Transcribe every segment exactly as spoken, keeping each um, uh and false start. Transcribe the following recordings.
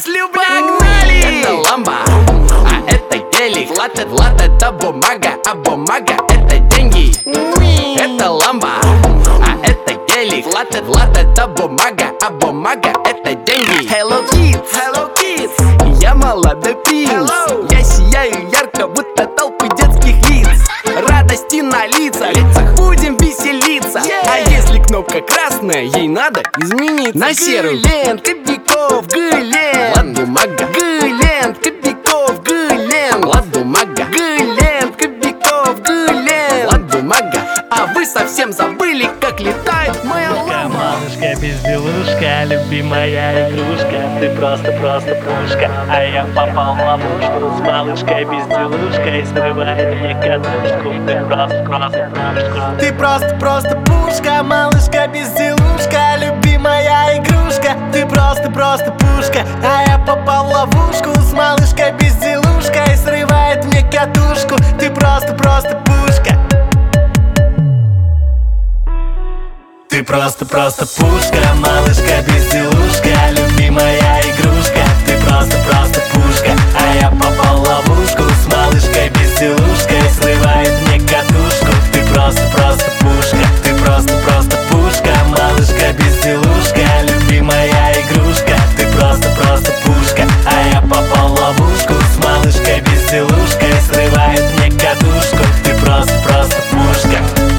мыслью, погнали! Это ламба, а это гелик. Влад, Влад это бумага, а бумага это деньги. Это ламба, а это гелик. Влад, Влад это бумага, а бумага это деньги. Hello kids, hello kids, я молодой принц. Я сияю ярко, будто толпы детских лиц. Радости на лицах, будем веселиться. А если кнопка красная, ей надо измениться на серую. Глен, Кобяков, Глен, Влад, бумага, Глен, Кобяков, Глен, Влад, бумага, Глен, Кобяков, Глен, Влад, бумага. А вы совсем забыли, как летает моя ламба. Малышка, безделушка, любимая игрушка. Ты просто-просто пушка, а я попал в ловушку. С малышкой безделушкой срывает мне катушку. Ты просто-просто пушка. Ты просто-просто пушка, малышка безделушка, любимая игрушка. Ты просто-просто пушка, а я попал в ловушку. С малышкой безделушкой срывает мне катушку. Ты просто-просто пушка. Ты просто-просто пушка, малышка безделушка, любимая игрушка. Ты просто-просто пушка, а я попал в ловушку. С малышкой безделушкой срывает мне катушку. Ты просто-просто пушка, ты просто-просто пушка, малышка безделушка, любимая игрушка. Ты просто-просто пушка, а я попал в ловушку. С малышкой безделушкой срывает мне катушку. Ты просто-просто пушка.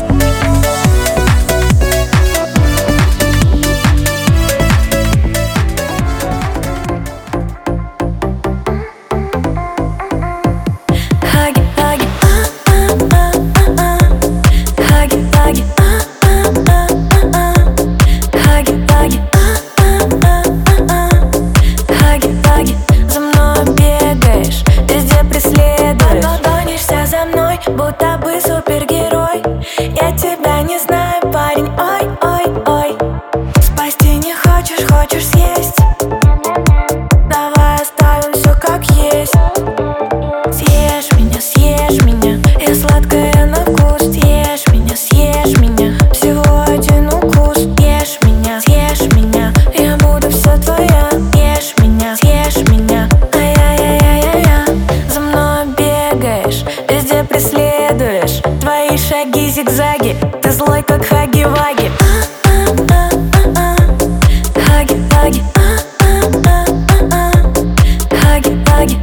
Будто бы супергерой. Я тебя не знаю, парень, ой, ой, ой. Спасти не хочешь, хочешь съесть. Давай оставим все как есть. Съешь меня, съешь меня, я сладкая на вкус. Съешь меня, съешь меня, всего один укус. Съешь меня, съешь меня, я буду все твоя. Съешь меня, съешь меня, ай-яй-яй-яй-яй. За мной бегаешь, везде преследуешь. Твои шаги зигзаги, ты злой как хаги-ваги. Хаги-ваги, хаги-ваги,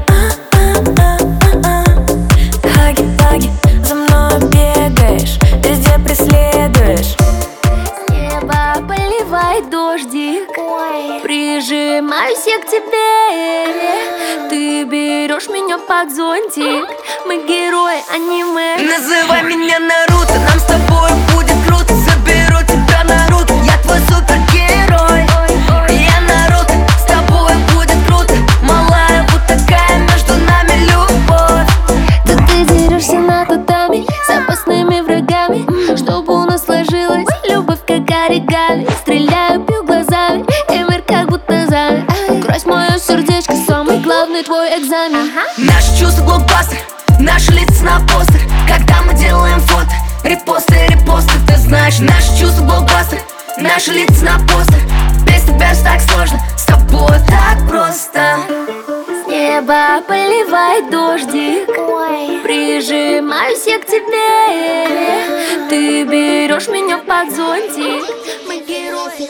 хаги-ваги. За мной бегаешь, везде преследуешь. С неба поливает дождик, прижимаюсь я к тебе. Ты берешь меня под зонтик. Мы герои аниме. Называй меня Наруто, нам с тобой будет круто. Заберу тебя на руки, я твой супергерой. Я Наруто, с тобой будет круто. Малая, вот такая между нами любовь. Тут ты дерешься на татами с опасными врагами, чтобы у нас сложилась любовь как оригами. Стреляю, бью глазами, и мир как будто замер. Крось мое сердечко, самый главный твой экзамен. Наши чувства блокбастер, наши лица на постер. Когда мы делаем фото, репосты, репосты. Ты знаешь, наши чувства блокбастер, наши лица на постер. Без тебя все так сложно, с тобой так просто. С неба поливает дождик, прижимаюсь я к тебе. Ты берешь меня под зонтик. Мы герои.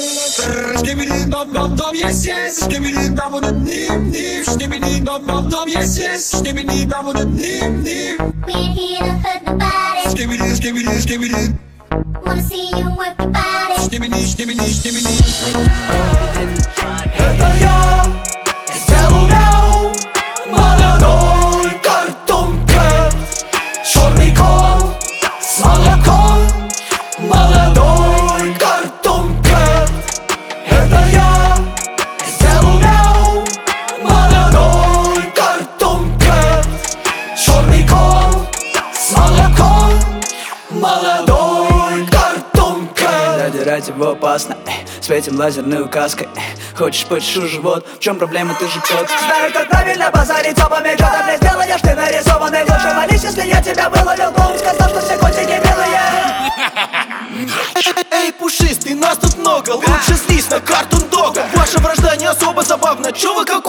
Дом я здесь, да вот ним, ним, дом я здесь, да вот ним, ним. We're here to hurt nobody. Skibidi, skibidi, skibidi. Wanna see you work your body. Skibidi, skibidi, skibidi. Это я сделал молодой картонка, черный кот с молоком, молодой картонка. Это я сделал молодой картонка, черный кот с молоком, молодой картонка. Задирать его опасно, эй, светим лазерной указкой, эй. Хочешь почешу живот, в чем проблема, ты же кот. Знаю, как правильно базарить опами. Что ты мне сделаешь, ты нарисованный. Лучше молись, если я тебя выловил. Клоун сказал, что все котики белые. Эй, пушистый, нас тут много. Лучше слизь на Картун Дога. Ваша вражда не особо забавна. Чё вы как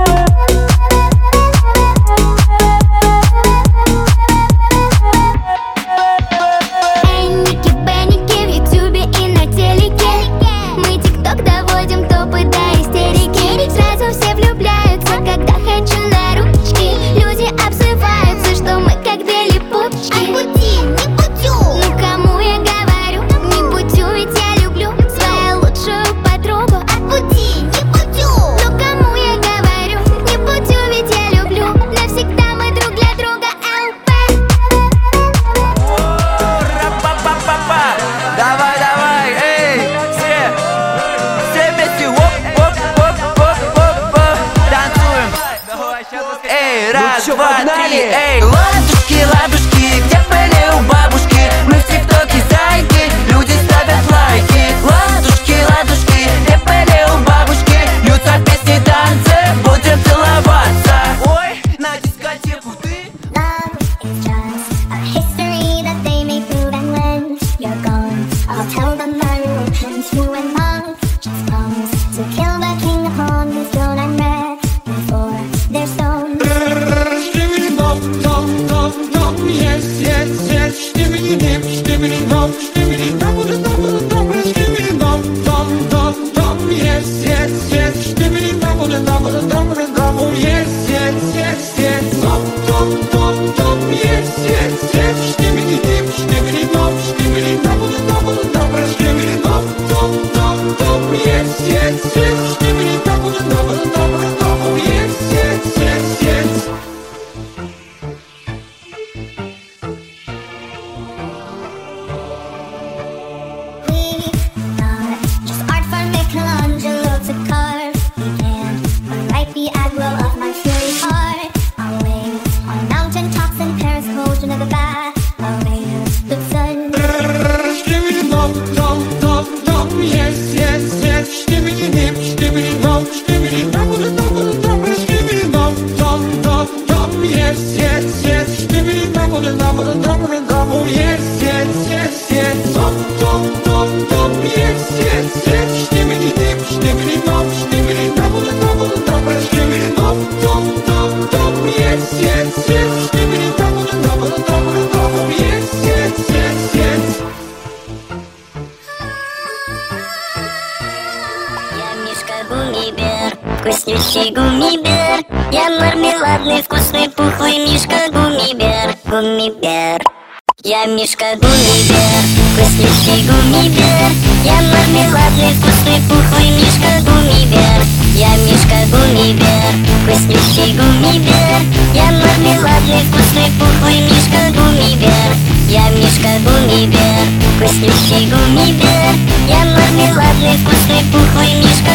dim, skibbity dum, skibbity double double double, skibbity dum dum dum dum. Yes, yes, yes, skibbity double double double double. Yes, yes, yes, yes, dum dum dum dum. Yes, yes, yes, skibbity dim, skibbity dum, skibbity double double double, skibbity dum dum dum dum. Yes, yes, yes, skibbity double double double double. Yes, yes, yes, yes. Just art for Michelangelo to carve. We can't unwrite the aggro of my fury heart. On wings, on mountain tops in Paris, cold another bath. Away the sun. Skibbity dum dum dum dum. Yes, yes, yes. Skibbity dim, skibbity dum, skibbity double double double. Skibbity dum dum dum dum. Yes, yes, yes. Skibbity double double double double. Yes, yes, yes, yes. Dum dum dum dum. Yes, yes, yes. Skibbity dim, skibbity dum, skibbity double double double. Skibbity dum dum dum dum. Yes, yes, yes. Skibbity double double double double. Yes, yes, yes, yes. Я Мишка Гуммибер, вкуснющий гуммибер. Я мармеладный, вкусный, пухлый Мишка Гуммибер, Гуммибер. Я Мишка Гуммибер, вкуснющий гуммибер. Я мармеладный, вкусный, пухлый Мишка Гуммибер. Я Мишка Гуммибер, вкуснющий гуммибер. Я мармеладный, вкусный, пухлый Мишка Гуммибер. Я Мишка Гуммибер, вкуснющий гуммибер. Я мармеладный, вкусный, пухлый Мишка